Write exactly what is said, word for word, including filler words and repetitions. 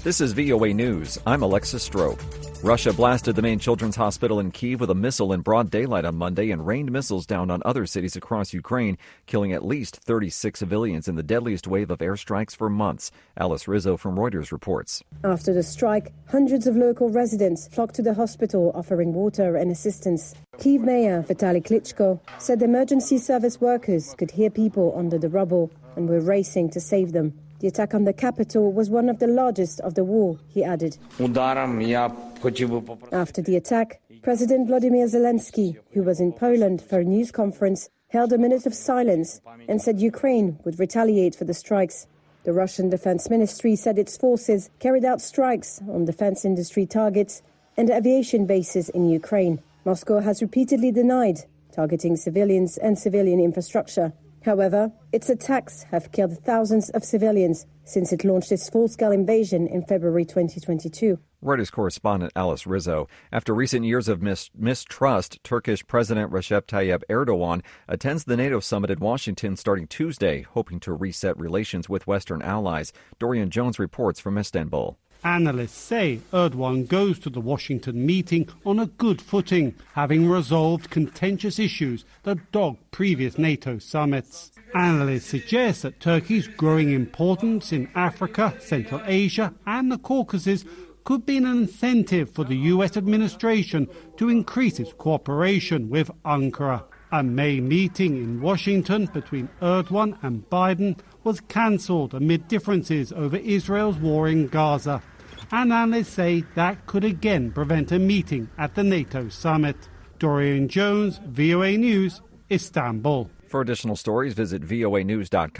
This is V O A News. I'm Alexis Strope. Russia blasted the main children's hospital in Kyiv with a missile in broad daylight on Monday and rained missiles down on other cities across Ukraine, killing at least thirty-six civilians in the deadliest wave of airstrikes for months. Alice Rizzo from Reuters reports. After the strike, hundreds of local residents flocked to the hospital offering water and assistance. Kyiv Mayor Vitaly Klitschko said emergency service workers could hear people under the rubble and were racing to save them. The attack on the capital was one of the largest of the war, he added. After the attack, President Volodymyr Zelensky, who was in Poland for a news conference, held a minute of silence and said Ukraine would retaliate for the strikes. The Russian Defense Ministry said its forces carried out strikes on defense industry targets and aviation bases in Ukraine. Moscow has repeatedly denied targeting civilians and civilian infrastructure. However, its attacks have killed thousands of civilians since it launched its full-scale invasion in February twenty twenty-two. Reuters correspondent Alice Rizzo. After recent years of mis- mistrust, Turkish President Recep Tayyip Erdogan attends the NATO summit in Washington starting Tuesday, hoping to reset relations with Western allies. Dorian Jones reports from Istanbul. Analysts say Erdogan goes to the Washington meeting on a good footing, having resolved contentious issues that dogged previous NATO summits. Analysts suggest that Turkey's growing importance in Africa, Central Asia and the Caucasus could be an incentive for the U S administration to increase its cooperation with Ankara. A May meeting in Washington between Erdogan and Biden was cancelled amid differences over Israel's war in Gaza. And analysts say that could again prevent a meeting at the NATO summit. Dorian Jones, V O A News, Istanbul. For additional stories, visit V O A news dot com.